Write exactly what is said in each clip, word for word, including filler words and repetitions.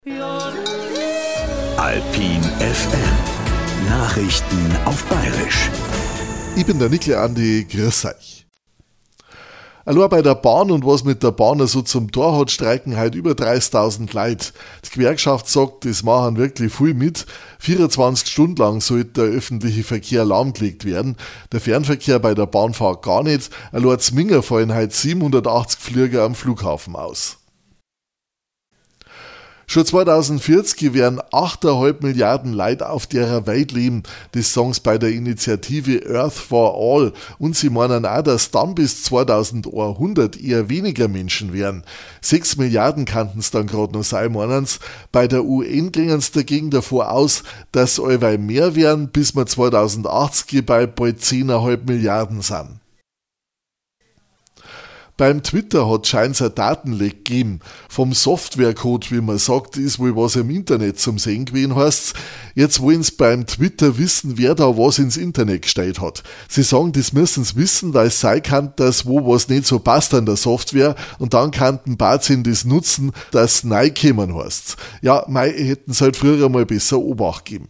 Alpin F M. Nachrichten auf Bayerisch. Ich bin der Nikle Andi, grüß euch. Allein bei der Bahn und was mit der Bahn so zum Tor hat, streiken heute über dreißigtausend Leute. Die Gewerkschaft sagt, das machen wirklich viel mit. vierundzwanzig Stunden lang sollte der öffentliche Verkehr lahmgelegt werden. Der Fernverkehr bei der Bahnfahrt gar nicht. Allein Zminger fallen heute siebenhundertachtzig Flüge am Flughafen aus. Schon zweitausendvierzig werden acht Komma fünf Milliarden Leute auf der Welt leben. Das sagen sie bei der Initiative Earth for All. Und sie meinen auch, dass dann bis zweitausendeinhundert eher weniger Menschen werden. sechs Milliarden könnten es dann gerade noch sein, meinen sie. Bei der U N gingen sie dagegen davor aus, dass es allweil mehr werden, bis wir zweitausendachtzig bei bald zehn Komma fünf Milliarden sind. Beim Twitter hat scheint's ein Datenleck gegeben. Vom Softwarecode, wie man sagt, ist wohl was im Internet zum Sehen gewesen, heisst's. Jetzt wollen sie beim Twitter wissen, wer da was ins Internet gestellt hat. Sie sagen, das müssen sie wissen, da es sein kann, dass wo was nicht so passt an der Software und dann könnten Bazin das nutzen, dass neu kommen heisst's. Ja, mei, hätten sie halt früher mal besser Obacht gegeben.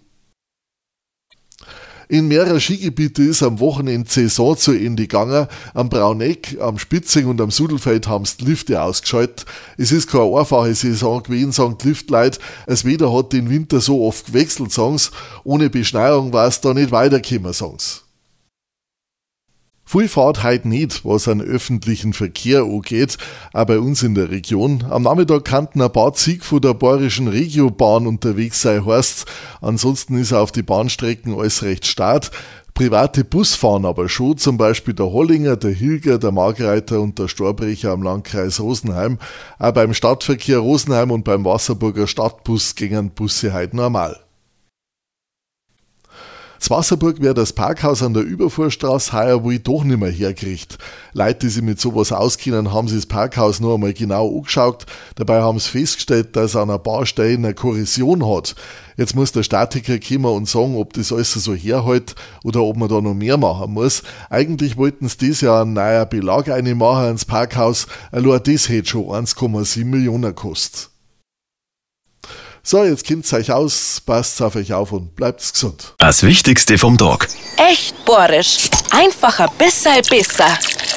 In mehreren Skigebieten ist am Wochenende die Saison zu Ende gegangen. Am Brauneck, am Spitzing und am Sudelfeld haben sie die Lifte ausgeschaltet. Es ist keine einfache Saison gewesen, sagen die Liftleute. Das Wetter hat den Winter so oft gewechselt, sagen sie. Ohne Beschneiung war es da nicht weitergekommen, sagen sie. Viel fahrt heute nicht, was an öffentlichen Verkehr angeht, auch bei uns in der Region. Am Nachmittag kannten ein paar Züge von der bayerischen Regiobahn unterwegs sein, heisst's. Ansonsten ist auf die Bahnstrecken alles recht stark. Private Bus fahren aber schon, zum Beispiel der Hollinger, der Hilger, der Margreiter und der Storbrecher am Landkreis Rosenheim. Auch beim Stadtverkehr Rosenheim und beim Wasserburger Stadtbus gingen Busse heute normal. Das Wasserburg wird das Parkhaus an der Überfuhrstraße heuer wohl doch nicht mehr hergekriegt. Leute, die sich mit sowas auskennen, haben sich das Parkhaus noch einmal genau angeschaut. Dabei haben sie festgestellt, dass es an ein paar Stellen eine Korrosion hat. Jetzt muss der Statiker kommen und sagen, ob das alles so herhält oder ob man da noch mehr machen muss. Eigentlich wollten sie dieses Jahr einen neuen Belag reinmachen ins Parkhaus. Allein das hätte schon eins Komma sieben Millionen gekostet. So, jetzt kennt's euch aus, passt auf euch auf und bleibt gesund. Das Wichtigste vom Tag. Echt bohrisch. Einfacher, besser, besser.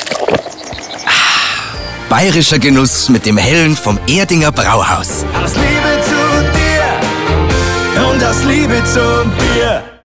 Bayerischer Genuss mit dem Hellen vom Erdinger Brauhaus. Aus Liebe zu dir und aus Liebe zum Bier.